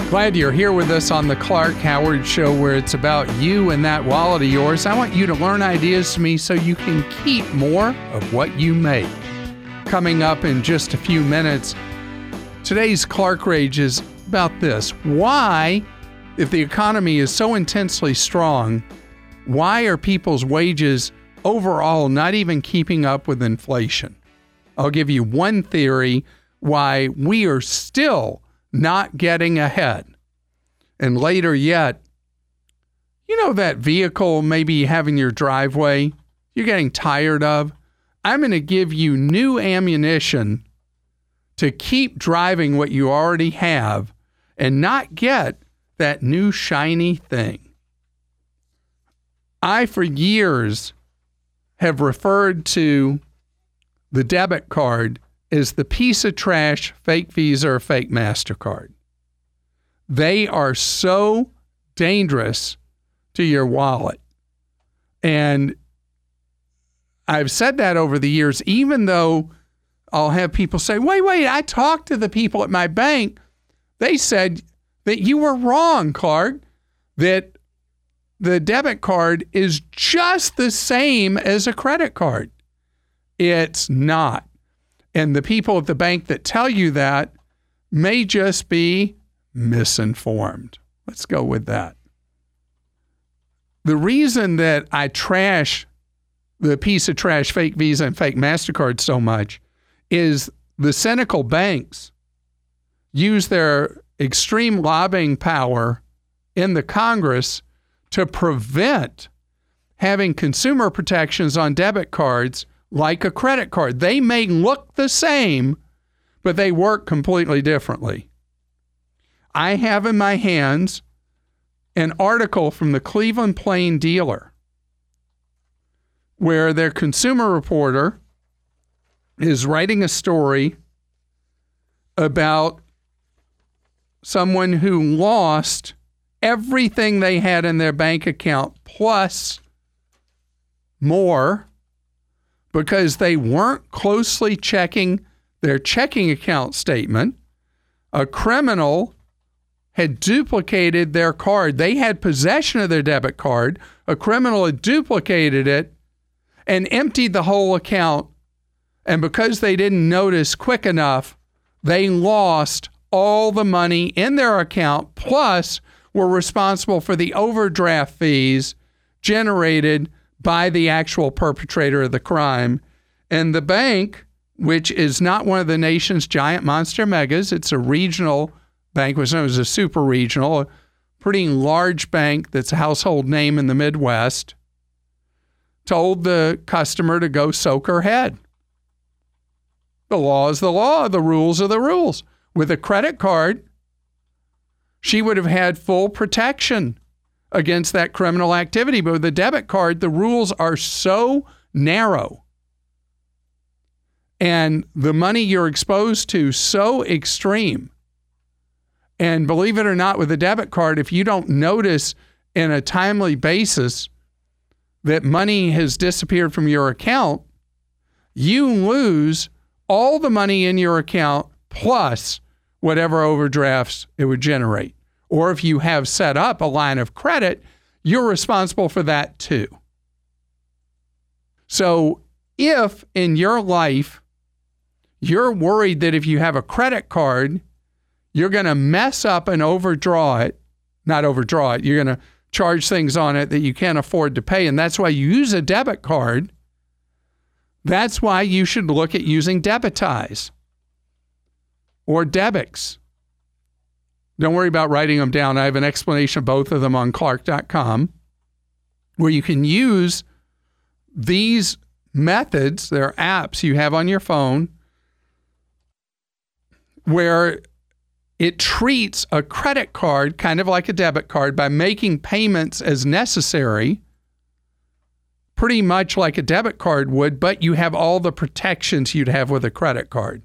Glad you're here with us on the Clark Howard Show, where it's about you and that wallet of yours. I want you to learn ideas from me so you can keep more of what you make. Coming up in just a few minutes, today's Clark Rage is about this. Why, if the economy is so intensely strong, why are people's wages overall not even keeping up with inflation? I'll give you one theory why we are still not getting ahead. And later yet, you know that vehicle maybe you have in your driveway you're getting tired of? I'm going to give you new ammunition to keep driving what you already have and not get that new shiny thing. I, for years, have referred to the debit card is the piece of trash fake Visa or fake MasterCard. They are so dangerous to your wallet. And I've said that over the years, even though I'll have people say, wait, I talked to the people at my bank. They said that you were wrong, Clark, that the debit card is just the same as a credit card. It's not. And the people at the bank that tell you that may just be misinformed. Let's go with that. The reason that I trash the piece of trash fake Visa and fake MasterCard so much is the cynical banks use their extreme lobbying power in the Congress to prevent having consumer protections on debit cards like a credit card. They may look the same, but they work completely differently. I have in my hands an article from the Cleveland Plain Dealer where their consumer reporter is writing a story about someone who lost everything they had in their bank account plus more because they weren't closely checking their checking account statement. A criminal had duplicated their card. They had possession of their debit card. A criminal had duplicated it and emptied the whole account. And because they didn't notice quick enough, they lost all the money in their account, plus were responsible for the overdraft fees generated by the actual perpetrator of the crime. And the bank, which is not one of the nation's giant monster megas, it's a regional bank, was known as a super regional, a pretty large bank that's a household name in the Midwest, told the customer to go soak her head. The law is the law, the rules are the rules. With a credit card, she would have had full protection against that criminal activity. But with a debit card, the rules are so narrow and the money you're exposed to so extreme. And believe it or not, with a debit card, if you don't notice in a timely basis that money has disappeared from your account, you lose all the money in your account plus whatever overdrafts it would generate. Or if you have set up a line of credit, you're responsible for that too. So if in your life you're worried that if you have a credit card, you're going to mess up and you're going to charge things on it that you can't afford to pay, and that's why you use a debit card, that's why you should look at using Debitize or Debix. Don't worry about writing them down. I have an explanation of both of them on Clark.com, where you can use these methods. They're apps you have on your phone where it treats a credit card kind of like a debit card by making payments as necessary, pretty much like a debit card would, but you have all the protections you'd have with a credit card.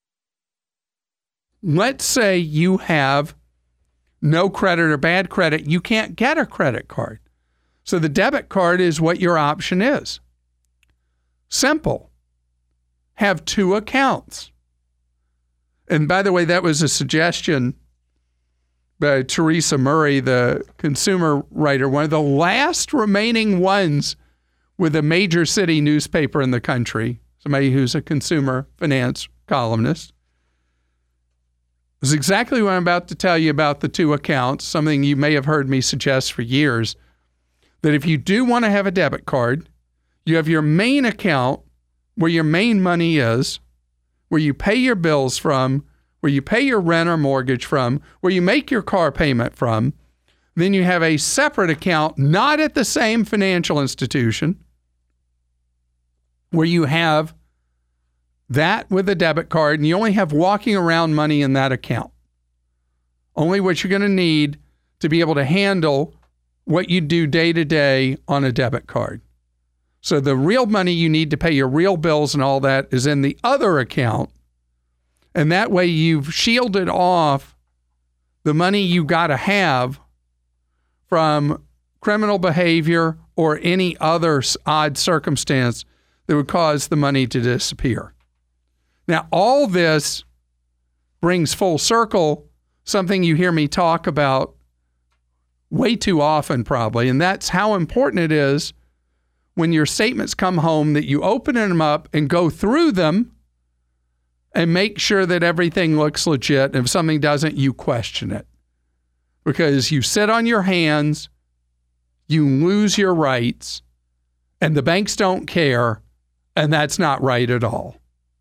Let's say you have no credit or bad credit. You can't get a credit card. So the debit card is what your option is. Simple. Have two accounts. And by the way, that was a suggestion by Teresa Murray, the consumer writer, one of the last remaining ones with a major city newspaper in the country, somebody who's a consumer finance columnist. This is exactly what I'm about to tell you about the two accounts, something you may have heard me suggest for years, that if you do want to have a debit card, you have your main account where your main money is, where you pay your bills from, where you pay your rent or mortgage from, where you make your car payment from. Then you have a separate account, not at the same financial institution, where you have that with a debit card, and you only have walking around money in that account. Only what you're going to need to be able to handle what you do day to day on a debit card. So the real money you need to pay your real bills and all that is in the other account. And that way you've shielded off the money you got to have from criminal behavior or any other odd circumstance that would cause the money to disappear. Now, all this brings full circle something you hear me talk about way too often probably, and that's how important it is when your statements come home that you open them up and go through them and make sure that everything looks legit. And if something doesn't, you question it. Because you sit on your hands, you lose your rights, and the banks don't care, and that's not right at all.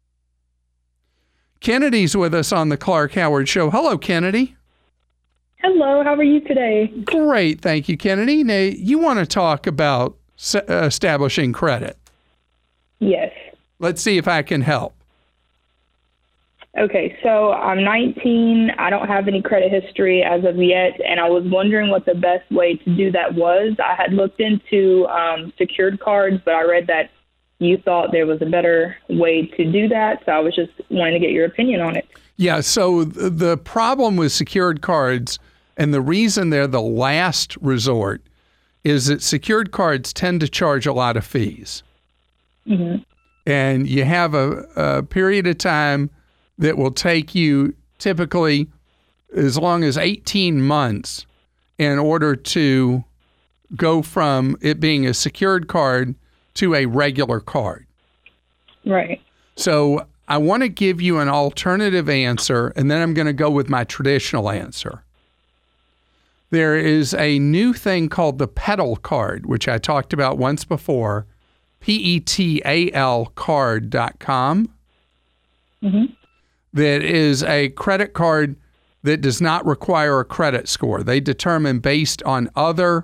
Kennedy's with us on the Clark Howard Show. Hello, Kennedy. Hello, how are you today? Great, thank you, Kennedy. Now, you want to talk about establishing credit. Yes. Let's see if I can help. Okay, so I'm 19. I don't have any credit history as of yet, and I was wondering what the best way to do that was. I had looked into secured cards, but I read that you thought there was a better way to do that, so I was just wanting to get your opinion on it. Yeah, so the problem with secured cards, and the reason they're the last resort, is that secured cards tend to charge a lot of fees. Mm-hmm. And you have a period of time that will take you typically as long as 18 months in order to go from it being a secured card to a regular card. Right. So I want to give you an alternative answer, and then I'm going to go with my traditional answer. There is a new thing called the Petal card, which I talked about once before, PETAL card.com. Mm-hmm. That is a credit card that does not require a credit score. They determine based on other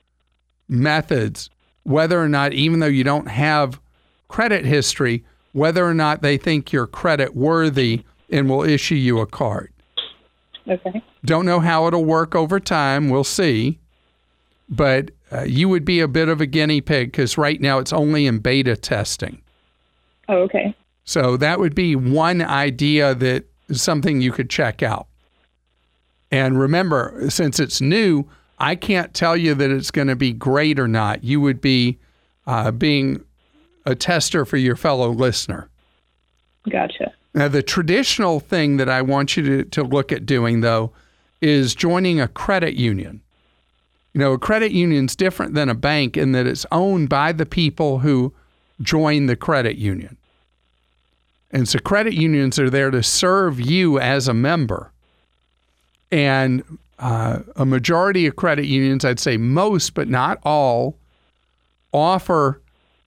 methods whether or not, even though you don't have credit history, whether or not they think you're credit worthy and will issue you a card. Okay. Don't know how it'll work over time. We'll see. But you would be a bit of a guinea pig because right now it's only in beta testing. Oh, okay. So that would be one idea that is something you could check out. And remember, since it's new, I can't tell you that it's going to be great or not. You would be being a tester for your fellow listener. Gotcha. Now, the traditional thing that I want you to look at doing, though, is joining a credit union. You know, a credit union's different than a bank in that it's owned by the people who join the credit union. And so credit unions are there to serve you as a member. And a majority of credit unions, I'd say most, but not all, offer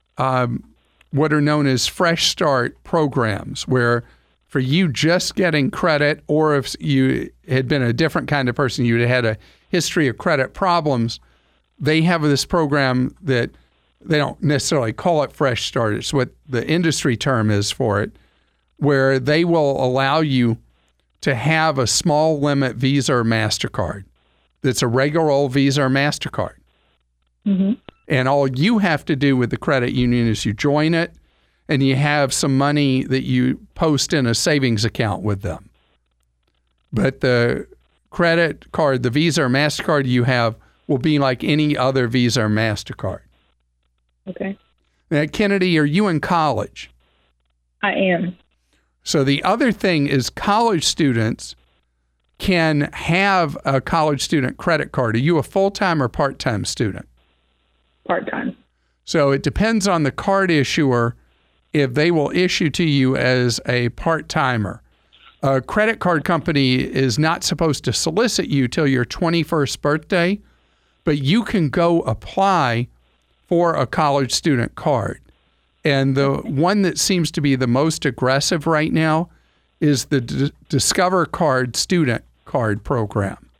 what are known as Fresh Start programs, where for you just getting credit, or if you had been a different kind of person, you'd had a history of credit problems, they have this program that they don't necessarily call it Fresh Start. It's what the industry term is for it, where they will allow you to have a small limit Visa or MasterCard that's a regular old Visa or MasterCard. Mm-hmm. And all you have to do with the credit union is you join it and you have some money that you post in a savings account with them. But the credit card, the Visa or MasterCard you have, will be like any other Visa or MasterCard. Okay. Now, Kennedy, are you in college? I am. So the other thing is college students can have a college student credit card. Are you a full-time or part-time student? Part-time. So it depends on the card issuer if they will issue to you as a part-timer. A credit card company is not supposed to solicit you till your 21st birthday, but you can go apply for a college student card. And the one that seems to be the most aggressive right now is the Discover Card student card program.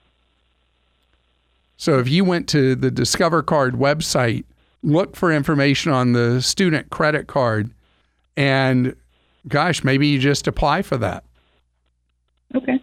So if you went to the Discover Card website, look for information on the student credit card, and gosh, maybe you just apply for that. Okay.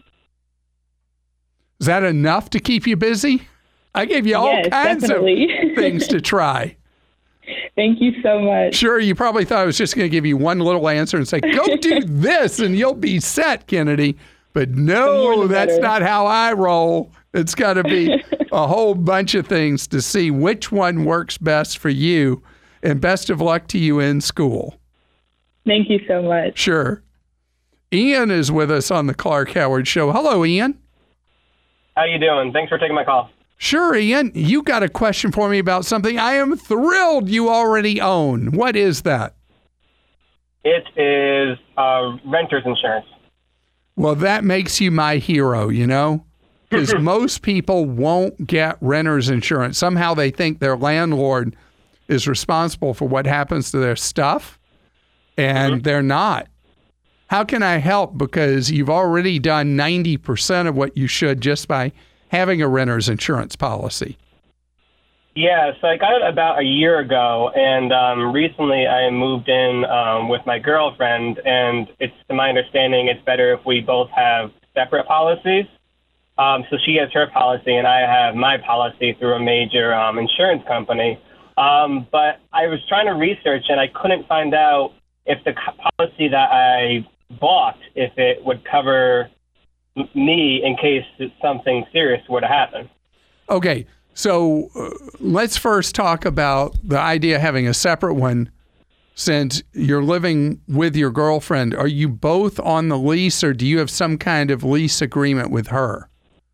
Is that enough to keep you busy? I gave you all kinds definitely. of things to try. Thank you so much. Sure, you probably thought I was just going to give you one little answer and say, go do this and you'll be set, Kennedy. But no, that's not how I roll. It's got to be a whole bunch of things to see which one works best for you. And best of luck to you in school. Thank you so much. Sure. Ian is with us on the Clark Howard Show. Hello, Ian. How you doing? Thanks for taking my call. Sure, Ian. You got a question for me about something I am thrilled you already own. What is that? It is renter's insurance. Well, that makes you my hero, you know, because most people won't get renter's insurance. Somehow they think their landlord is responsible for what happens to their stuff, and they're not. How can I help? Because you've already done 90% of what you should just by having a renter's insurance policy. Yeah, so I got it about a year ago, and recently I moved in with my girlfriend, and it's, to my understanding, it's better if we both have separate policies. So she has her policy, and I have my policy through a major insurance company. But I was trying to research, and I couldn't find out if the policy that I bought, if it would cover me in case something serious were to happen. Okay, so let's first talk about the idea of having a separate one. Since you're living with your girlfriend, are you both on the lease, or do you have some kind of lease agreement with her?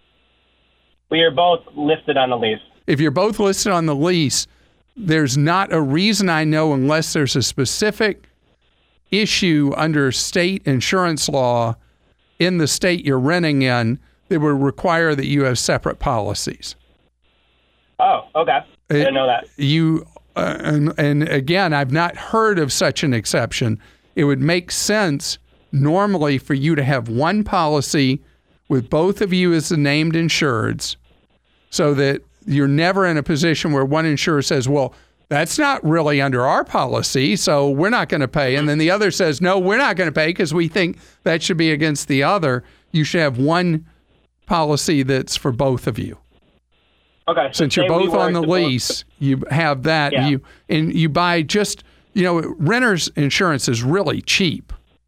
We are both listed on the lease. If you're both listed on the lease, there's not a reason I know, unless there's a specific issue under state insurance law in the state you're renting in, that would require that you have separate policies. Oh, okay. I didn't know that. You and again, I've not heard of such an exception. It would make sense normally for you to have one policy with both of you as the named insureds, so that you're never in a position where one insurer says, well, that's not really under our policy, so we're not going to pay. And then the other says, no, we're not going to pay because we think that should be against the other. You should have one policy that's for both of you. Okay. Since you're both on the lease, you have that. Yeah. You buy just, renter's insurance is really cheap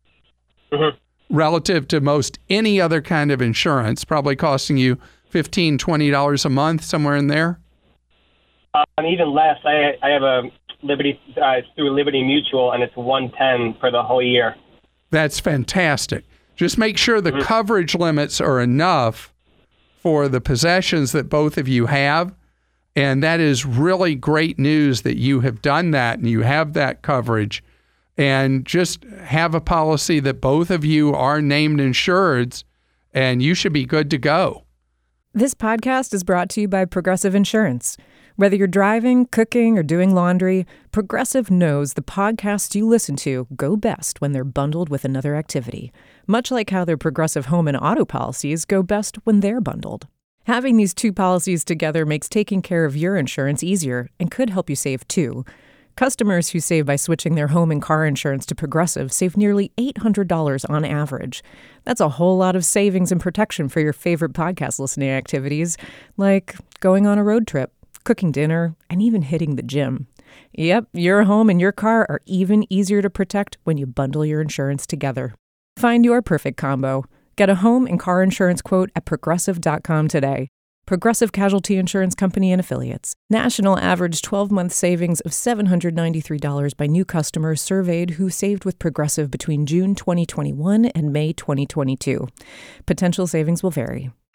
relative to most any other kind of insurance, probably costing you $15, $20 a month, somewhere in there. And even less. I have a Liberty through Liberty Mutual, and it's $110 for the whole year. That's fantastic. Just make sure the coverage limits are enough for the possessions that both of you have, and that is really great news that you have done that and you have that coverage. And just have a policy that both of you are named insureds, and you should be good to go. This podcast is brought to you by Progressive Insurance. Whether you're driving, cooking, or doing laundry, Progressive knows the podcasts you listen to go best when they're bundled with another activity, much like how their Progressive home and auto policies go best when they're bundled. Having these two policies together makes taking care of your insurance easier and could help you save too. Customers who save by switching their home and car insurance to Progressive save nearly $800 on average. That's a whole lot of savings and protection for your favorite podcast listening activities, like going on a road trip, cooking dinner, and even hitting the gym. Yep, your home and your car are even easier to protect when you bundle your insurance together. Find your perfect combo. Get a home and car insurance quote at Progressive.com today. Progressive Casualty Insurance Company and Affiliates. National average 12-month savings of $793 by new customers surveyed who saved with Progressive between June 2021 and May 2022. Potential savings will vary.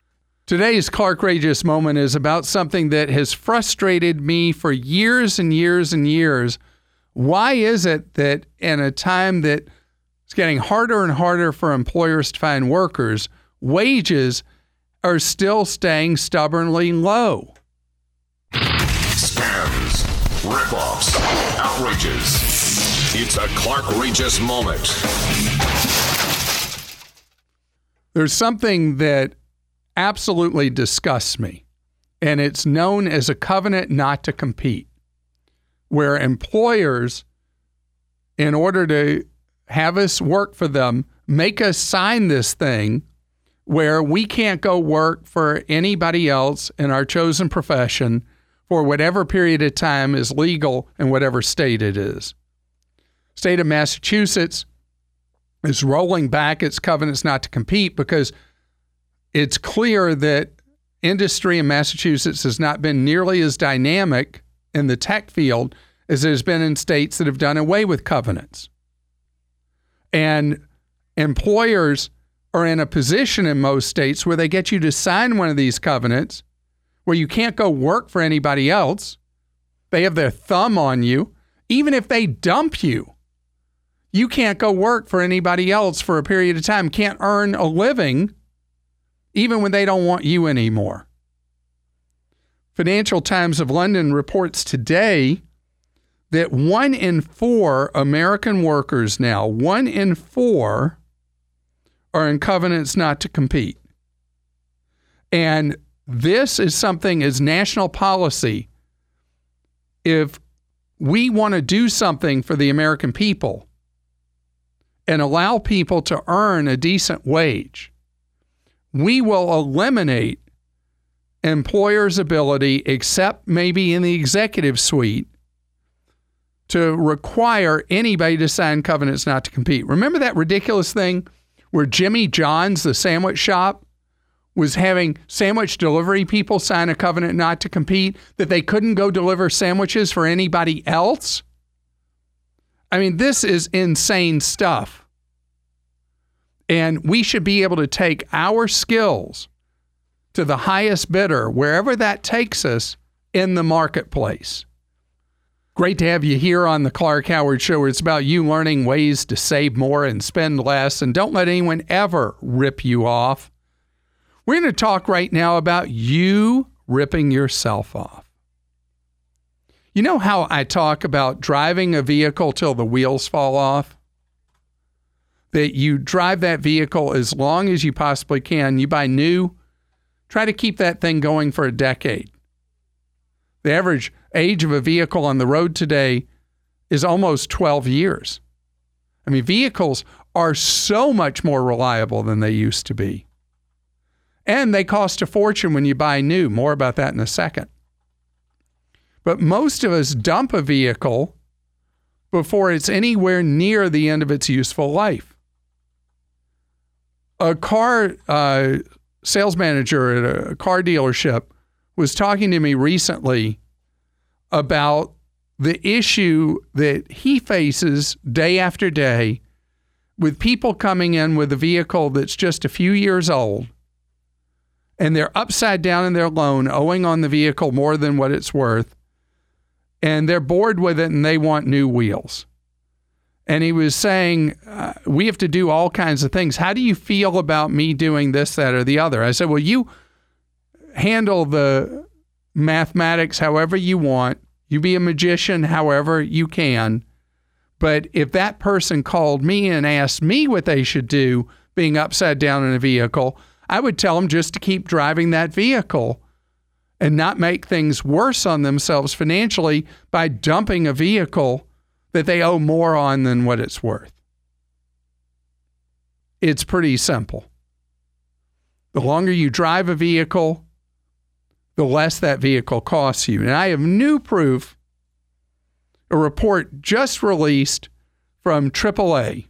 Today's Clark Rageous Moment is about something that has frustrated me for years and years and years. Why is it that in a time that it's getting harder and harder for employers to find workers, wages are still staying stubbornly low? Scams, ripoffs, outrages. It's a Clark Rageous Moment. There's something that absolutely disgusts me, and it's known as a covenant not to compete, where employers, in order to have us work for them, make us sign this thing where we can't go work for anybody else in our chosen profession for whatever period of time is legal in whatever state it is. State of Massachusetts is rolling back its covenants not to compete because it's clear that industry in Massachusetts has not been nearly as dynamic in the tech field as it has been in states that have done away with covenants. And employers are in a position in most states where they get you to sign one of these covenants where you can't go work for anybody else. They have their thumb on you. Even if they dump you, you can't go work for anybody else for a period of time, can't earn a living even when they don't want you anymore. Financial Times of London reports today that 1 in 4 American workers now, 1 in 4 are in covenants not to compete. And this is something as national policy. If we want to do something for the American people and allow people to earn a decent wage, we will eliminate employers' ability, except maybe in the executive suite, to require anybody to sign covenants not to compete. Remember that ridiculous thing where Jimmy John's, the sandwich shop, was having sandwich delivery people sign a covenant not to compete, that they couldn't go deliver sandwiches for anybody else? I mean, this is insane stuff. And we should be able to take our skills to the highest bidder, wherever that takes us in the marketplace. Great to have you here on the Clark Howard Show, where it's about you learning ways to save more and spend less, and don't let anyone ever rip you off. We're going to talk right now about you ripping yourself off. You know how I talk about driving a vehicle till the wheels fall off? That you drive that vehicle as long as you possibly can. You buy new, try to keep that thing going for a decade. The average age of a vehicle on the road today is almost 12 years. I mean, vehicles are so much more reliable than they used to be. And they cost a fortune when you buy new. More about that in a second. But most of us dump a vehicle before it's anywhere near the end of its useful life. A car sales manager at a car dealership was talking to me recently about the issue that he faces day after day with people coming in with a vehicle that's just a few years old, and they're upside down in their loan, owing on the vehicle more than what it's worth, and they're bored with it and they want new wheels. And he was saying, we have to do all kinds of things. How do you feel about me doing this, that, or the other? I said, well, you handle the mathematics however you want. You be a magician however you can. But if that person called me and asked me what they should do being upside down in a vehicle, I would tell them just to keep driving that vehicle and not make things worse on themselves financially by dumping a vehicle that they owe more on than what it's worth. It's pretty simple. The longer you drive a vehicle, the less that vehicle costs you. And I have new proof, a report just released from AAA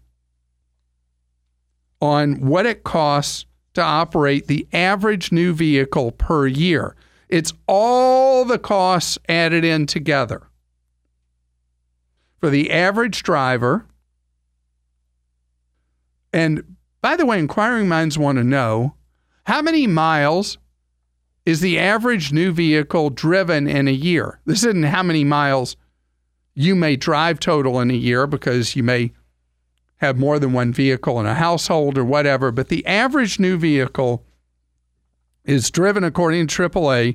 on what it costs to operate the average new vehicle per year. It's all the costs added in together. For the average driver, and by the way, inquiring minds want to know, how many miles is the average new vehicle driven in a year. This isn't how many miles you may drive total in a year, because you may have more than one vehicle in a household or whatever, but the average new vehicle is driven, according to AAA,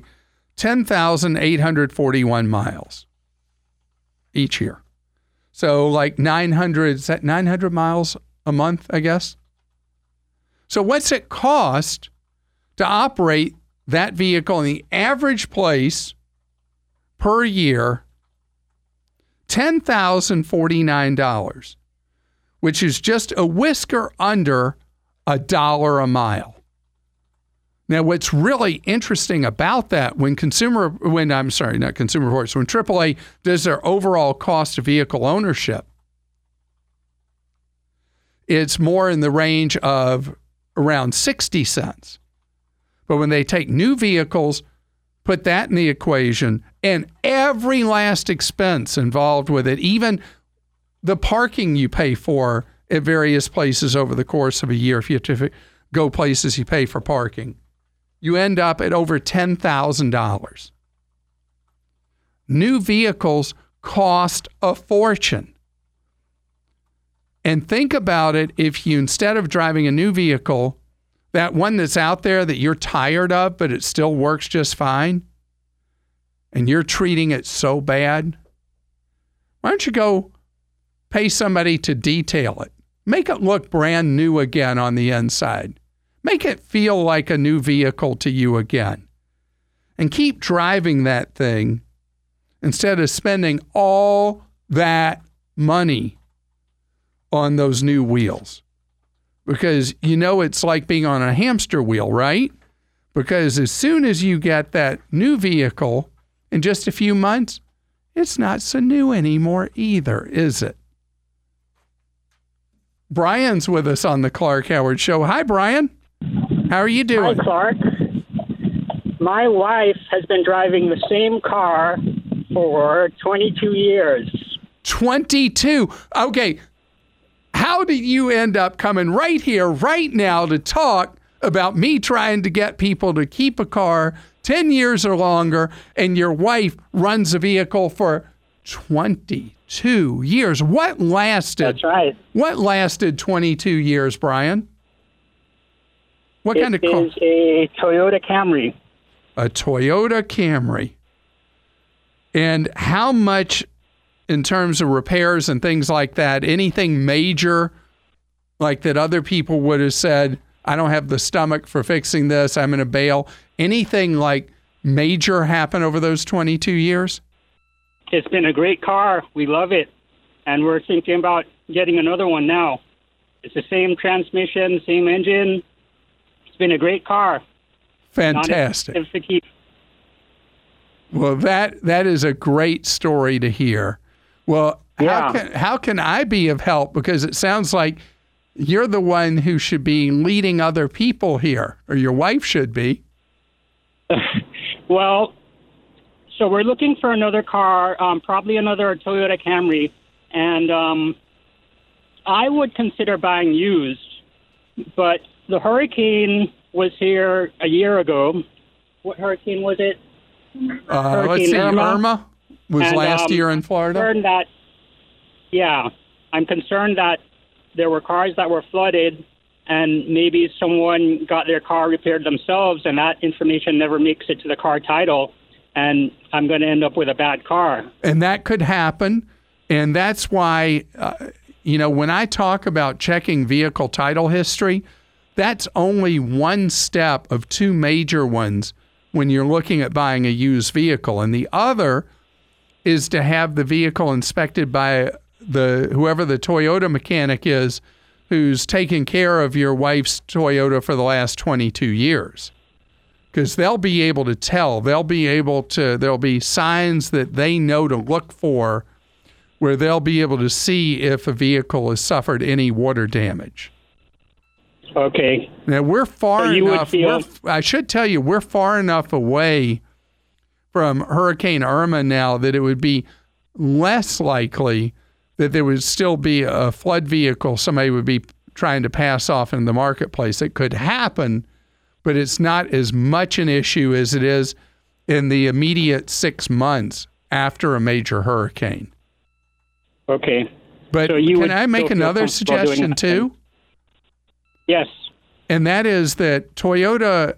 10,841 miles each year. So like 900, is that 900 miles a month, I guess? So what's it cost to operate that vehicle in the average place per year? $10,049, which is just a whisker under $1 a mile. Now, what's really interesting about that, when AAA does their overall cost of vehicle ownership, it's more in the range of around 60 cents. But when they take new vehicles, put that in the equation, and every last expense involved with it, even the parking you pay for at various places over the course of a year, if you have to go places you pay for parking, you end up at over $10,000. New vehicles cost a fortune. And think about it, if you, instead of driving a new vehicle, that one that's out there that you're tired of, but it still works just fine, and you're treating it so bad, why don't you go pay somebody to detail it? Make it look brand new again on the inside. Make it feel like a new vehicle to you again. And keep driving that thing instead of spending all that money on those new wheels. Because you know it's like being on a hamster wheel, right? Because as soon as you get that new vehicle, in just a few months, it's not so new anymore either, is it? Brian's with us on the Clark Howard Show. Hi, Brian. How are you doing? Hi, Clark. My wife has been driving the same car for 22 years. 22? Okay. How did you end up coming right here, right now, to talk about me trying to get people to keep a car 10 years or longer, and your wife runs a vehicle for 22 years? What lasted? That's right. What lasted 22 years, Brian? What kind of car? It is a Toyota Camry. A Toyota Camry. And how much, in terms of repairs and things like that, anything major like that other people would have said, I don't have the stomach for fixing this, I'm going to bail? Anything like major happen over those 22 years? It's been a great car. We love it. And we're thinking about getting another one now. It's the same transmission, same engine. It's been a great car. Fantastic. Well, that is a great story to hear. Well, yeah. How can I be of help? Because it sounds like you're the one who should be leading other people here, or your wife should be. Well, so we're looking for another car, probably another Toyota Camry, and I would consider buying used, but the hurricane was here a year ago. What hurricane was it? Let's see, Irma was last year in Florida. I'm concerned that there were cars that were flooded, and maybe someone got their car repaired themselves, and that information never makes it to the car title, and I'm going to end up with a bad car. And that could happen, and that's why, when I talk about checking vehicle title history, that's only one step of two major ones when you're looking at buying a used vehicle. And the other is to have the vehicle inspected by whoever the Toyota mechanic is who's taken care of your wife's Toyota for the last 22 years. Because they'll be able to tell. There'll be signs that they know to look for where they'll be able to see if a vehicle has suffered any water damage. Okay. Now, we're far enough. I should tell you, we're far enough away from Hurricane Irma now that it would be less likely that there would still be a flood vehicle somebody would be trying to pass off in the marketplace. It could happen, but it's not as much an issue as it is in the immediate 6 months after a major hurricane. Okay. But So you can would I make still feel another comfortable doing suggestion that too? Yes. And that is that Toyota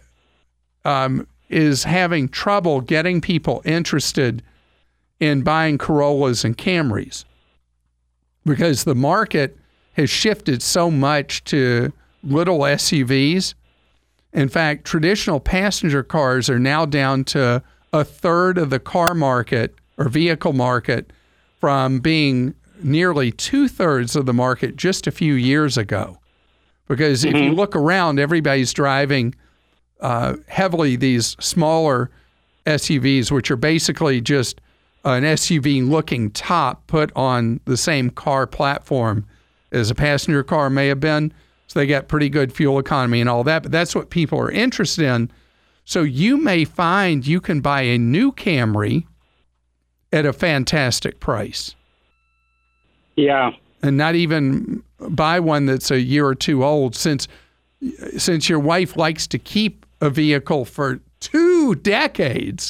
is having trouble getting people interested in buying Corollas and Camrys because the market has shifted so much to little SUVs. In fact, traditional passenger cars are now down to a third of the car market or vehicle market from being nearly 2/3 of the market just a few years ago. Because if you look around, everybody's driving heavily these smaller SUVs, which are basically just an SUV-looking top put on the same car platform as a passenger car may have been. So they got pretty good fuel economy and all that, but that's what people are interested in. So you may find you can buy a new Camry at a fantastic price. Yeah. And not even buy one that's a year or two old, since your wife likes to keep a vehicle for 2 decades.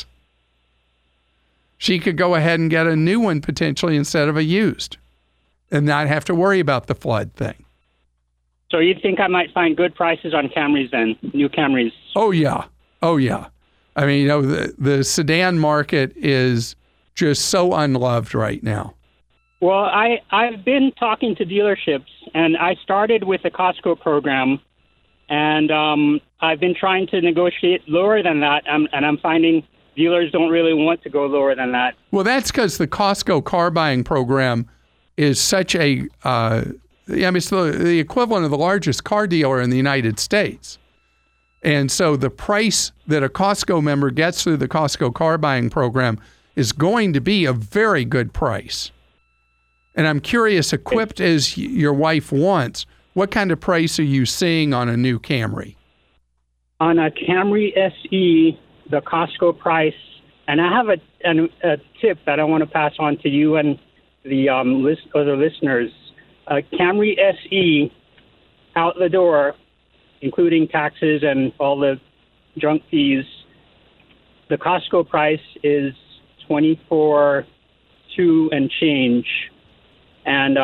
She could go ahead and get a new one potentially instead of a used and not have to worry about the flood thing. So you think I might find good prices on Camrys then, new Camrys? Oh, yeah. Oh, yeah. I mean, the sedan market is just so unloved right now. Well, I've been talking to dealerships, and I started with the Costco program, and I've been trying to negotiate lower than that, and I'm finding dealers don't really want to go lower than that. Well, that's because the Costco car buying program is such a, it's the equivalent of the largest car dealer in the United States. And so the price that a Costco member gets through the Costco car buying program is going to be a very good price. And I'm curious, equipped as your wife wants, what kind of price are you seeing on a new Camry? On a Camry SE, the Costco price, and I have a tip that I want to pass on to you and the other listeners. Camry SE, out the door, including taxes and all the junk fees, the Costco price is $24,200 and change. And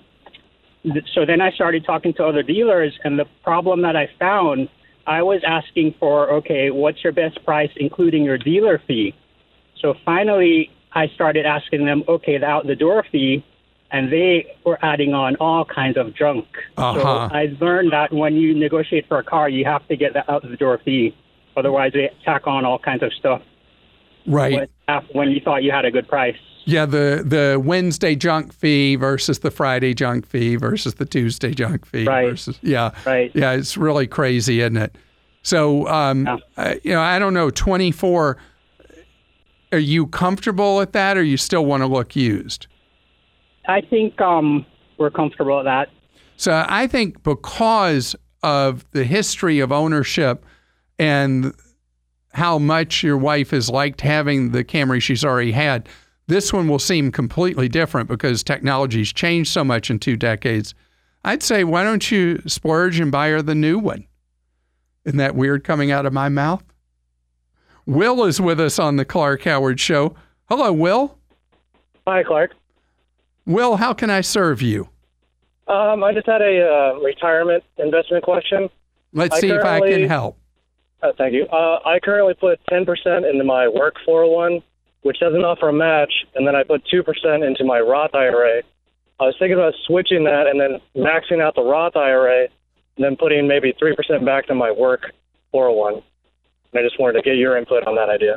so then I started talking to other dealers, and the problem that I found, I was asking for, okay, what's your best price, including your dealer fee? So finally, I started asking them, okay, the out-the-door fee, and they were adding on all kinds of junk. So I learned that when you negotiate for a car, you have to get the out-the-door fee. Otherwise, they tack on all kinds of stuff. Right. When you thought you had a good price. Yeah, the Wednesday junk fee versus the Friday junk fee versus the Tuesday junk fee. Right. Versus, yeah. Right. Yeah, it's really crazy, isn't it? So, I don't know, 24, are you comfortable at that, or you still want to look used? I think we're comfortable at that. So I think because of the history of ownership and how much your wife has liked having the Camry she's already had, this one will seem completely different because technology's changed so much in 2 decades. I'd say, why don't you splurge and buy her the new one? Isn't that weird coming out of my mouth? Will is with us on the Clark Howard Show. Hello, Will. Hi, Clark. Will, how can I serve you? I just had a retirement investment question. Let's see if I can help. Thank you. I currently put 10% into my work 401, which doesn't offer a match, and then I put 2% into my Roth IRA. I was thinking about switching that and then maxing out the Roth IRA, and then putting maybe 3% back to my work 401. And I just wanted to get your input on that idea.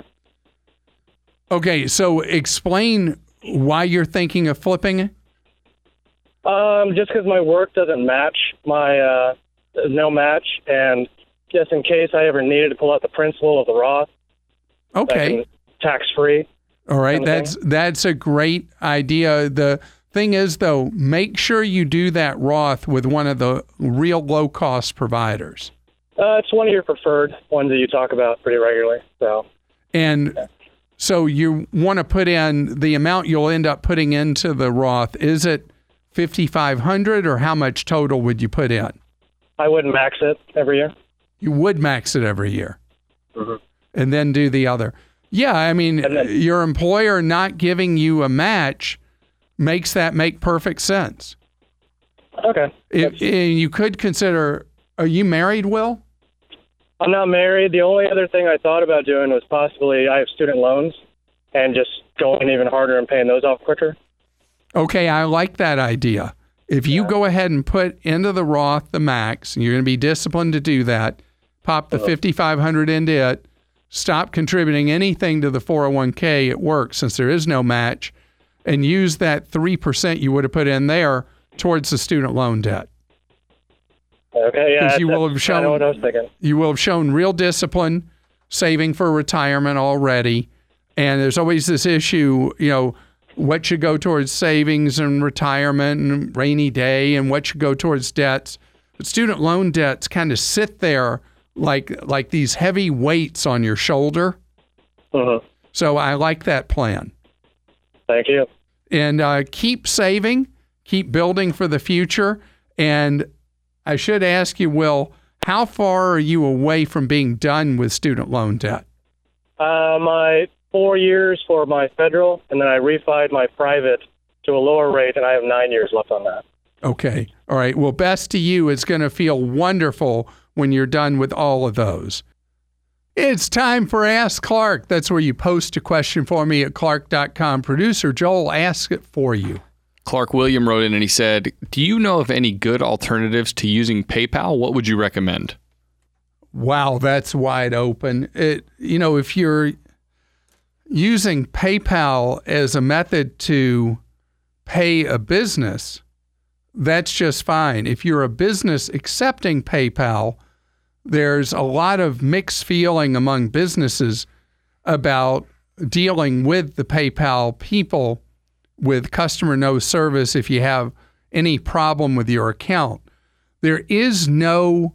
Okay, so explain why you're thinking of flipping it. Just because my work doesn't match my no match, and just in case I ever needed to pull out the principal of the Roth. Okay. Tax free. All right, that's a great idea. The thing is, though, make sure you do that Roth with one of the real low cost providers. It's one of your preferred ones that you talk about pretty regularly. So you want to put in the amount you'll end up putting into the Roth. Is it $5,500, or how much total would you put in? I wouldn't max it every year. You would max it every year. Mhm. And then do the other. Yeah, I mean, your employer not giving you a match makes that make perfect sense. Okay. You could consider, are you married, Will? I'm not married. The only other thing I thought about doing was possibly I have student loans and just going even harder and paying those off quicker. Okay, I like that idea. If you go ahead and put into the Roth the max, and you're going to be disciplined to do that, pop the $5,500 into it, stop contributing anything to the 401k at work since there is no match, and use that 3% you would have put in there towards the student loan debt. Okay, yeah. Because you will have shown, I know what I was thinking. you will have shown real discipline, saving for retirement already. And there's always this issue, what should go towards savings and retirement and rainy day, and what should go towards debts. But student loan debts kind of sit there like these heavy weights on your shoulder. Mm-hmm. So I like that plan. Thank you. And keep saving, keep building for the future. And I should ask you, Will, how far are you away from being done with student loan debt? My 4 years for my federal, and then I refied my private to a lower rate, and I have 9 years left on that. Okay. All right. Well, best to you. It's going to feel wonderful when you're done with all of those. It's time for Ask Clark. That's where you post a question for me at clark.com. Producer Joel asks it for you. Clark William wrote in and he said, do you know of any good alternatives to using PayPal? What would you recommend? Wow, that's wide open. If you're using PayPal as a method to pay a business, that's just fine. If you're a business accepting PayPal, there's a lot of mixed feeling among businesses about dealing with the PayPal people with customer no service if you have any problem with your account. There is no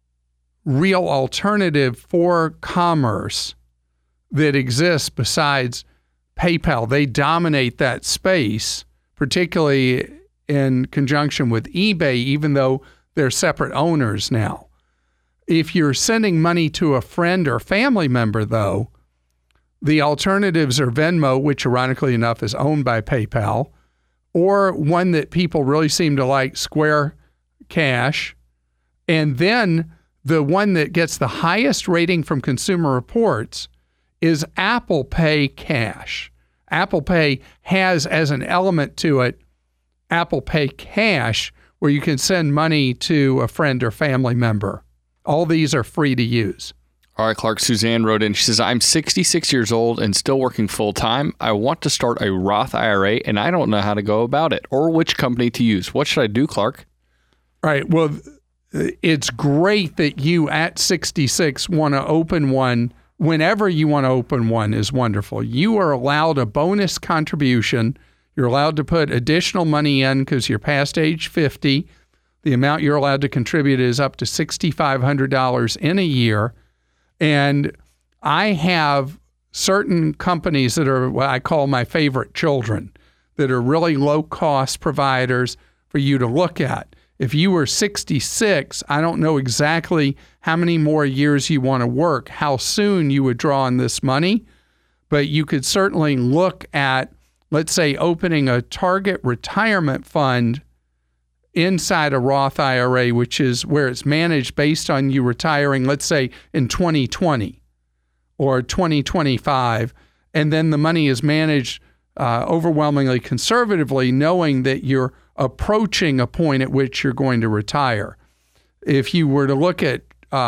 real alternative for commerce that exists besides PayPal. They dominate that space, particularly in conjunction with eBay, even though they're separate owners now. If you're sending money to a friend or family member, though, the alternatives are Venmo, which ironically enough is owned by PayPal, or one that people really seem to like, Square Cash. And then the one that gets the highest rating from Consumer Reports is Apple Pay Cash. Apple Pay has as an element to it Apple Pay Cash, where you can send money to a friend or family member. All these are free to use. All right, Clark. Suzanne wrote in. She says, I'm 66 years old and still working full time. I want to start a Roth IRA and I don't know how to go about it or which company to use. What should I do, Clark? All right. Well, it's great that you at 66 want to open one. Whenever you want to open one is wonderful. You are allowed a bonus contribution. You're allowed to put additional money in because you're past age 50. The amount you're allowed to contribute is up to $6,500 in a year. And I have certain companies that are what I call my favorite children that are really low-cost providers for you to look at. If you were 66, I don't know exactly how many more years you want to work, how soon you would draw on this money, but you could certainly look at, let's say, opening a target retirement fund inside a Roth IRA, which is where it's managed based on you retiring, let's say, in 2020 or 2025, and then the money is managed overwhelmingly conservatively, knowing that you're approaching a point at which you're going to retire. If you were to look at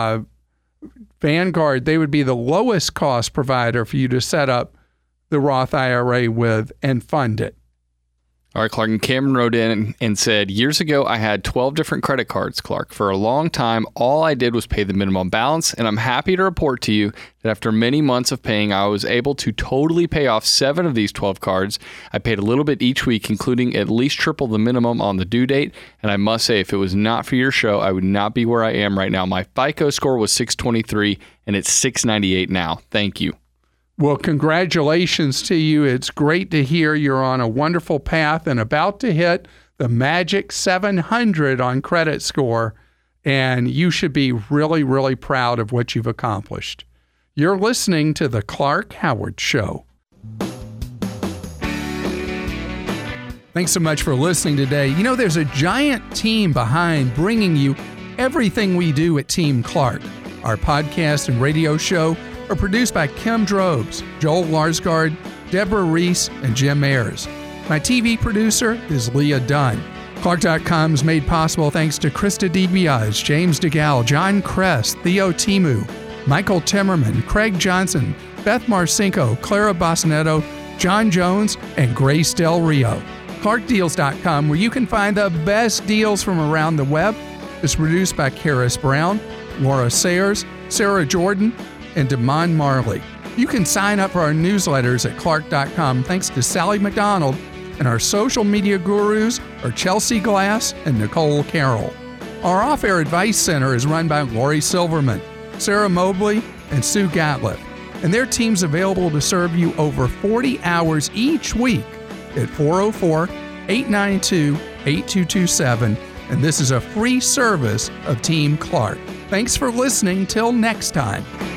Vanguard, they would be the lowest cost provider for you to set up the Roth IRA with and fund it. All right, Clark. And Cameron wrote in and said, years ago, I had 12 different credit cards, Clark. For a long time, all I did was pay the minimum balance, and I'm happy to report to you that after many months of paying, I was able to totally pay off 7 of these 12 cards. I paid a little bit each week, including at least triple the minimum on the due date, and I must say, if it was not for your show, I would not be where I am right now. My FICO score was 623, and it's 698 now. Thank you. Well, congratulations to you. It's great to hear you're on a wonderful path and about to hit the magic 700 on credit score. and you should be really, really proud of what you've accomplished. You're listening to The Clark Howard Show. Thanks so much for listening today. You know, there's a giant team behind bringing you everything we do at Team Clark. Our podcast and radio show are produced by Kim Drobes, Joel Larsgaard, Deborah Reese, and Jim Ayers. My TV producer is Leah Dunn. Clark.com is made possible thanks to Krista DiBiase, James DeGal, John Kress, Theo Timu, Michael Timmerman, Craig Johnson, Beth Marcinko, Clara Bosnetto, John Jones, and Grace Del Rio. ClarkDeals.com, where you can find the best deals from around the web, is produced by Karis Brown, Laura Sayers, Sarah Jordan, and Damon Marley. You can sign up for our newsletters at Clark.com thanks to Sally McDonald, and our social media gurus are Chelsea Glass and Nicole Carroll. Our off-air advice center is run by Lori Silverman, Sarah Mobley, and Sue Gatliff, and their team's available to serve you over 40 hours each week at 404-892-8227, and this is a free service of Team Clark. Thanks for listening. Till next time.